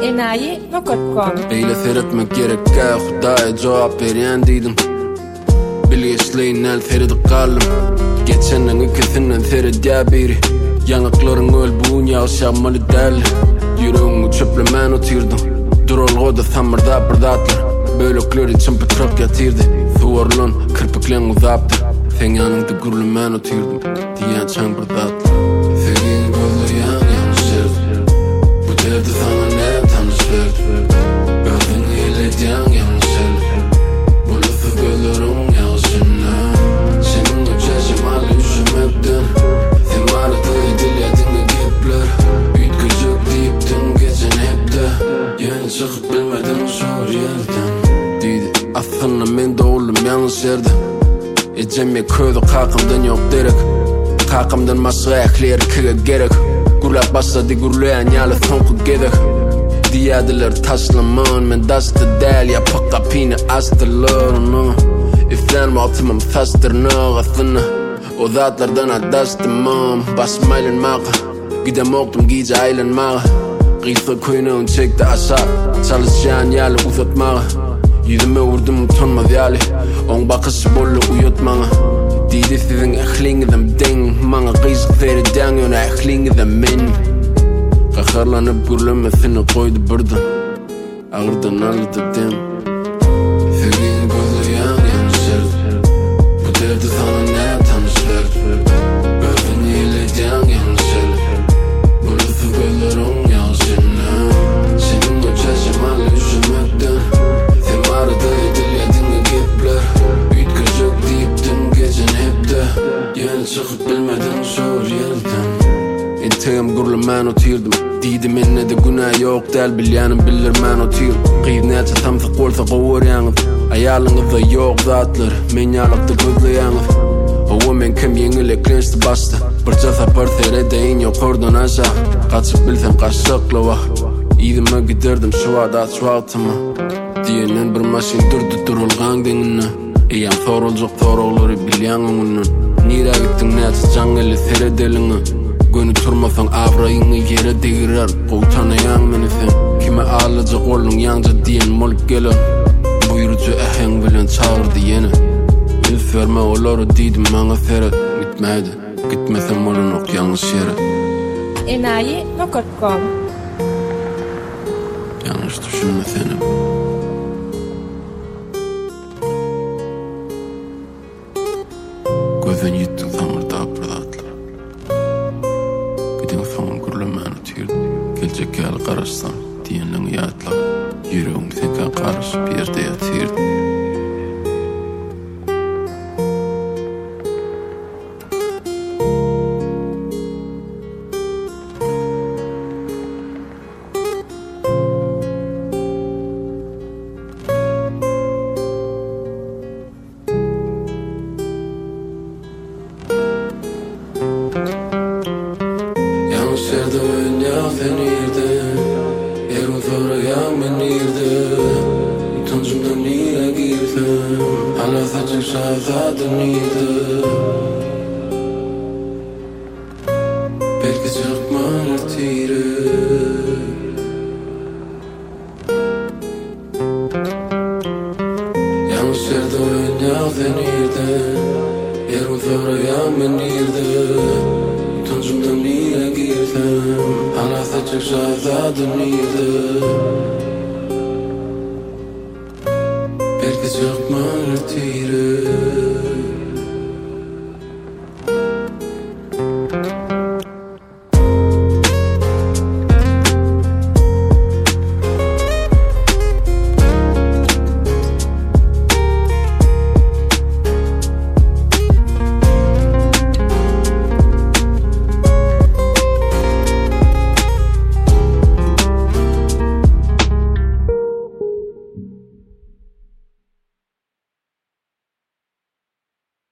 enayi.com. Eyle seyretmek gerek ya Hudaya cevap veren dedim. Bilgeçleyin el seridi kalım. Geçenden ikisinden serid ya biri. Yanıkların öl buğun yağışamalı derli. Yüreğimi çöplemen otirdim. Durolgoda samırda birdatlar. Bölükleri çımpıtrak yatırdı. Suvarlan kırpıklen uzaptır. Sen yanında gürlemen otirdim. Diyen çan birdatlar. Sevgin gözü yanmış serdi. Bu derdi sana ne tanış verdi. Gözün iyiledyan yanmış serdi. Bulutlu gözlerim yağışına. Senin uçacım hali üşümekten. Sen mağrıdığı dilyadını gipler. Büyütkücük deyiptin gecen hep de. Yeni çıkıp bilmedin zor yerden. Deydi aslında men de oğlum yanlış yerde. Ecemi köyde kalkımdan yok derek. Kalkımdan masaya ekler kıga gerek. Gurlap başladı gurlayan yalı sonku gedek. Diyadiler taşlaman men dastı del ya pakka pini astırlarını. İflenme altımım fastırnağ aslında. O zatlardan adastımam. Basmaylan mağa. Gidem oktum gice aylanmağa. Gıysa kuyunağın çekti aşağı. Çalışan yalı uzatmağa. Yüzüme vurdum utanmaz yali. On bakışı bolla uyutmağa. Deydi sizin ehlingidem ding. Mana kıyışık seriden yöne ehlingidem min. Kakarlanıp gürlemesini koydu birden. Ağırdan aldı dem. Sevgin gözü yan serdi. Bu derdi sana ne tanış verdi. Gözün iyiledyan yan serdi. Bulutlu gözlerim yağışına. Senin uçacım hali üşümekten. Sen mağrıdığı dilyadını gipler. Büyütkücük deyiptin gecen hep de. Yeni çıkıp bilmedin zor yerden. İntiham gürlemen otirdim. Deydim enne de günah yok del bilyanım bilir men otirdim. Qiyibnetçe tamsık olsa qovur yanız. Ayalınızda yok zatlar. Men yalıqda gözleyanız. Oğu men kim yengileklençti bastı. Bir casapar seyredeyin yok oradan aşağı. Kaçıp bilsem kaşıklı vah. İyidime giderdim şu adat şu altıma. Diyenen bir maşin durdu durulgan denine. Eyan sorulcuk sorulları bilyanın onun. Nira gittin neçe cangeli seyredelini. Gönü turmasan avrayını yere degirer. Kovtanayan meni sen. Kime ağlayacak olun yanca diyen moluk gelir. Buyurucu ehen bilen çağırdı yeni. Yüz verme oları deydim bana seyret. Gitmeydi. Gitmesem olun ok yanlış yere. enayi.com. Yanlış düşünme seni. Gözün yittin samırda birdatlar. Gidin son gürlemen otirdim. Gelecek gel karışsam diyenlen yatlar. Yüreğim senken karışıp yerde yatırdım. Yerde oyun yağden irdim. Yerim sorayan ben irdim. Utancımdan nire girdim. Hala saçık şahzaden irdim. Belki çıkman ertirim. Yanlış yerde oyun yağdan irdim. Yerim sorayan ben irdim. Utancımdan nire girdim. Hala saçık şahzaden irdim. Belki çıkman ertirim.